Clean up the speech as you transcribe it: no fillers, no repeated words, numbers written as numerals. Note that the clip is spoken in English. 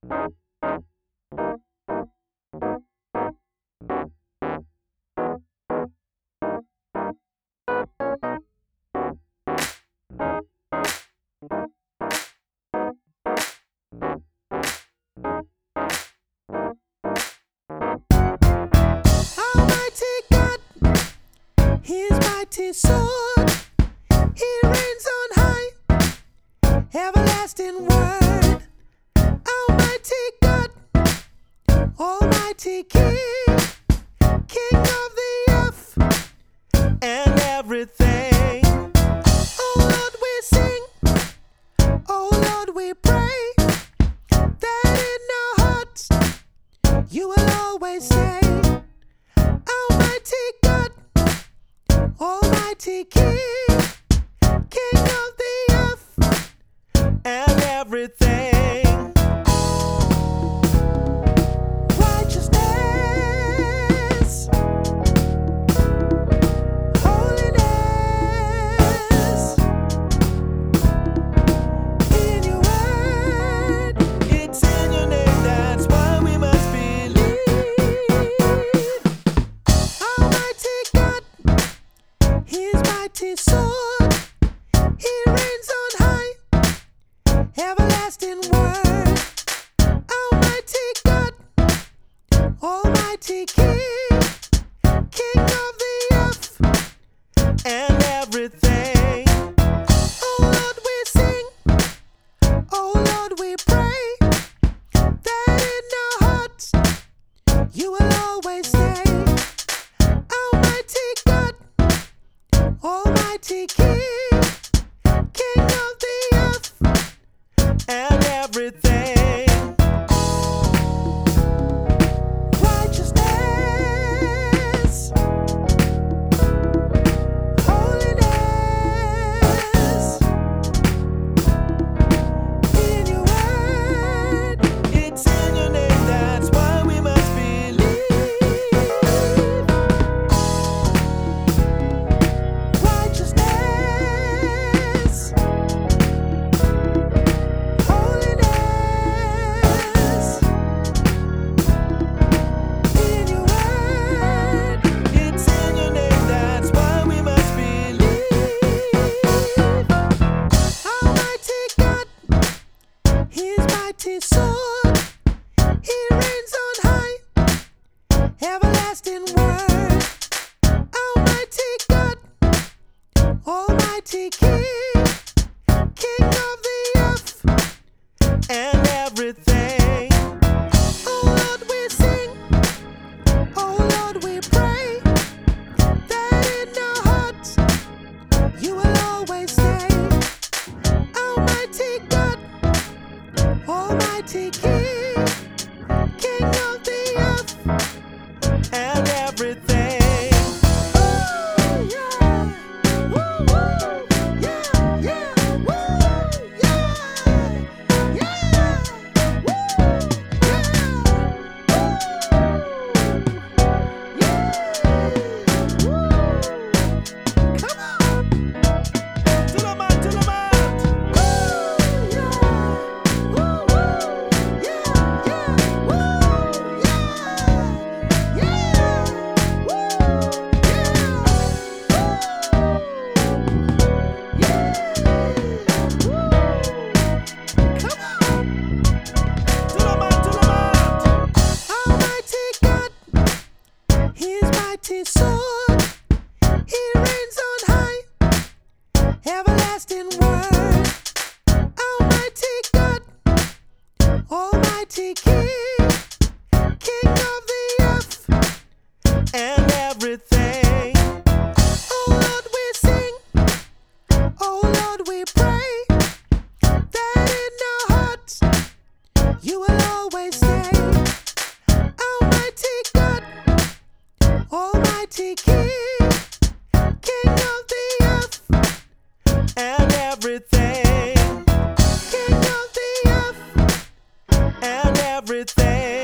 Almighty God, His mighty sword, He reigns on high, everlasting word. Almighty God, Almighty King, King of the earth and everything. Oh Lord, we sing, oh Lord, we pray, that in our hearts you will always say, Almighty God, Almighty King, King of the earth and everything. Righteousness, holiness, in your word, it's in your name, that's why we must believe. Almighty God, His mighty sword, He reigns on high, everlasting word. Almighty God, Almighty King, King of the earth and everything. Oh Lord, we sing, oh Lord, we pray, that in our hearts you will always say, Almighty God, Almighty King, King of the earth and everything. Righteousness, holiness, in your word, it's in your name, that's why we must believe. Righteousness, holiness, in your word, it's in your name, that's why we must believe. Almighty God, His mighty sword, He reigns on high, everlasting word. Almighty God, Almighty King, King of the earth and everything. Oh Lord, we sing, oh Lord, we pray, that in our hearts you will always say, Almighty God, Almighty King, King of the earth and everything. Oh yeah, woo woo, yeah yeah, woo yeah, yeah, woo yeah, woo, come on, to the mat, to the mat. Woo yeah, woo woo, yeah yeah, woo yeah, yeah, Almighty God, His mighty sword, He reigns on high, everlasting word. Almighty God, Almighty King, King of the earth and everything. Oh Lord, we sing, oh Lord, we pray, that in our hearts you will always say, Almighty God, Almighty King, King of the earth and everything. King of the earth and everything.